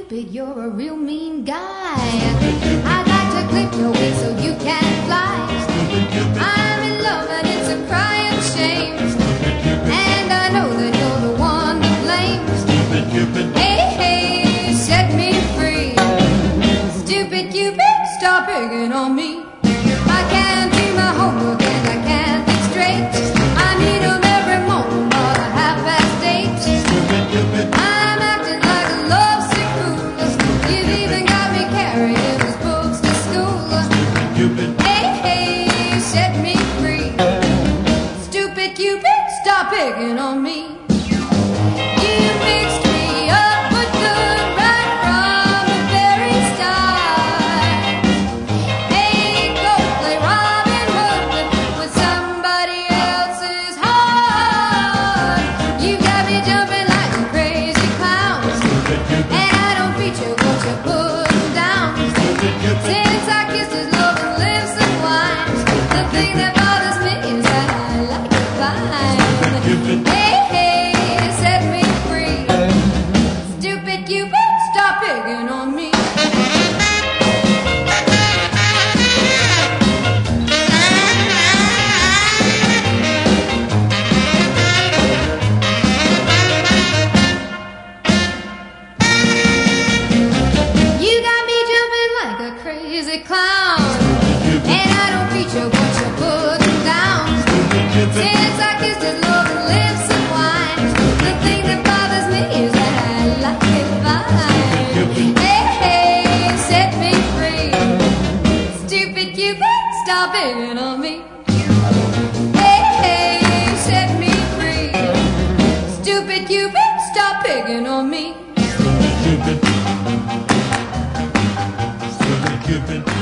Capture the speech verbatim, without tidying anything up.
Cupid, you're a real mean guy. I'd like to clip your wings so you can fly. I'm in love and it's a crying shame, and I know that you're the one to blame. Hey, hey, set me free. Stupid Cupid, stop picking on me. I can't do my homework and I can't think straight. I need 'em every morning about a half past eight. I'm acting like a lovesick fool. You've even got me carrying these books to school. Hey, hey, set me free. Stupid Cupid, stop picking on me. You mixed me up but good right from the very start. Hey, go play Robin Hood with somebody else's heart. You got me jumping like a crazy clown, and I don't feature what you're putting down. Since I kissed his loving lips and wine, the thing that bothers me is that I like to climb. Hey, hey, set me free. Stupid Cupid, stop picking on me. You got me jumping like a crazy clown, and I don't feature what you're putting down. Since I kissed his loving lips and wine, the thing that bothers me is that I like it fine. Hey, hey, set me free. Stupid Cupid, stop picking on me. Hey, hey, set me free. Stupid Cupid, stop picking on me. Stupid Cupid. Stupid Cupid.